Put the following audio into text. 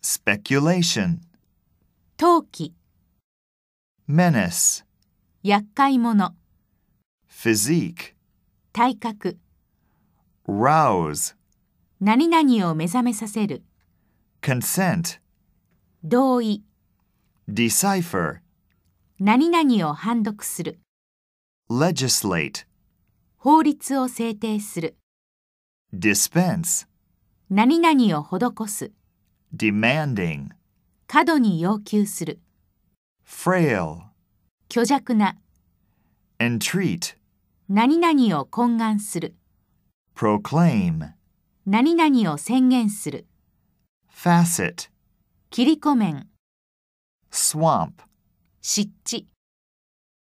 speculation, 投機、 menace, 厄介者、 physique, 体格、 rouse, 何々を目覚めさせる、 consent, 同意、 decipher, 何々を判読する、 legislate, 法律を制定する、 dispense, 何々を施す、 demanding, 過度に要求する、 frail, 虚弱な、 entreat, 何々を懇願する、 proclaim, 何々を宣言する、 facet, 切り込面、 swamp. 湿地。